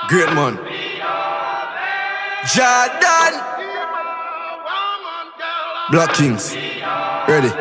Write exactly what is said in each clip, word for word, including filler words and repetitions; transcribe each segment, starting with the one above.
Great man. Jordan. Black Kings. Ready.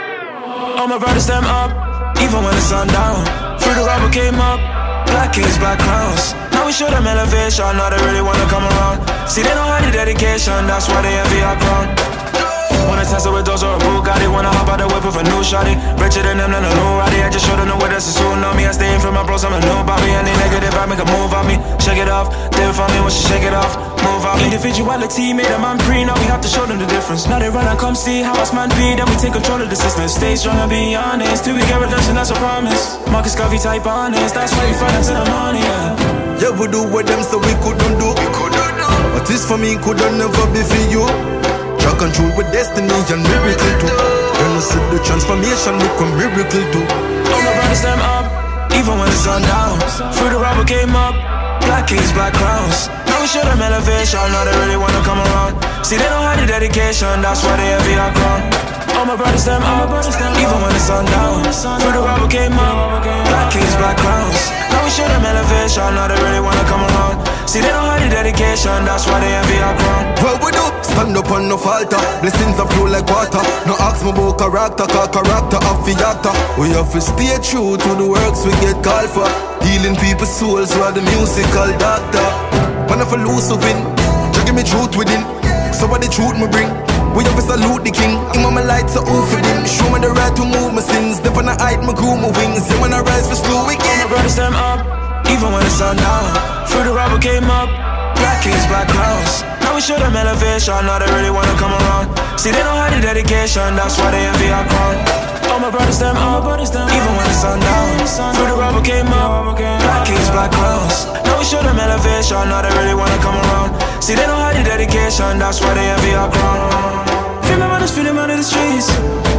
All my brothers them up, even when the sun down. Through the rubber came up, black kings, black crowns. Now we show them elevation, now they really wanna come around. See they don't have the dedication, that's why they envy our crown. Wanna test it with those or a Bugatti. Wanna hop out the whip with a new shawty. Richer than them, than a new Roddy. I just showed them the way that's a soon on me. I stay in for my bros, I'm a new Bobby. Any negative I make a move on me. Shake it off, they for me when she shake it off. Move on me. Individuality made a man pre. Now we have to show them the difference. Now they run and come see how us man be. Then we take control of the system. Stay strong and be honest. Till we get redemption, that's a promise. Marcus Garvey type honest. That's why we fight until the morning, yeah. Yeah, we do what them so we couldn't do. We couldn't do. What is for me couldn't never be for you. Track control with destiny and miracle too. You know see the transformation look a miracle too. All my brothers them up, even when the sun down. Through the rubber came up, black kings, black crowns. Now we show them elevation, now they really wanna come around. See they don't have the dedication, that's why they envy our crown. All my brothers them up, even when the sun down. Through the rubber came up, black kings, black crowns. Now we show them elevation, now they really wanna come around. See they don't have the dedication, that's why they envy our crown. What we do? Stand up and no falter. Blessings are flow like water. No ask me about character, cause character of the actor. We have to stay true to the works we get called for. Healing people's souls, we are the musical doctor. When if I lose to win, just give me truth within. So what the truth me bring? We have to salute the king. I'm on my lights so off for them. Show me the right to move my sins. Step on the height, my groove, my wings. Yeah, when I rise for slow again. All my brothers them up, even when the sun down. Through the rubber came up, black kings, black crowns. Now we show them elevation, now they really wanna come around. See they don't have the dedication, that's why they envy our crown. All my brothers them up, even when the sun down. Through the rubber came up, black kings, black crowns. Now we show them elevation, now they really wanna come around. See they don't have the dedication, that's why they envy our crown. Feel my brothers, feel them out of the streets.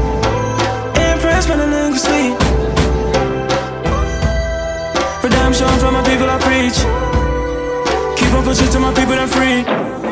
Impressed, man, and then go sleep. Redemption for my people I preach. Keep on pushing to my people, I'm free.